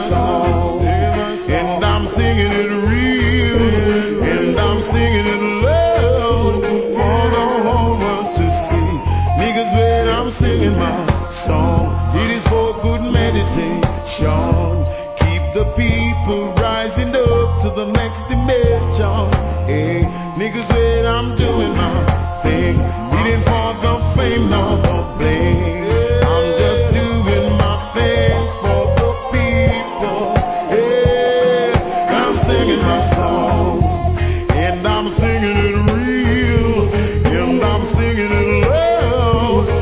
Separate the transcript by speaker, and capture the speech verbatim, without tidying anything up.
Speaker 1: song. And I'm singing it real, and I'm singing it loud for the whole world to see. Niggas, when I'm singing my song, it is for good meditation. Keep the people rising up to the next dimension. Hey, niggas, when I'm doing my thing, it ain't for the fame nor the blame.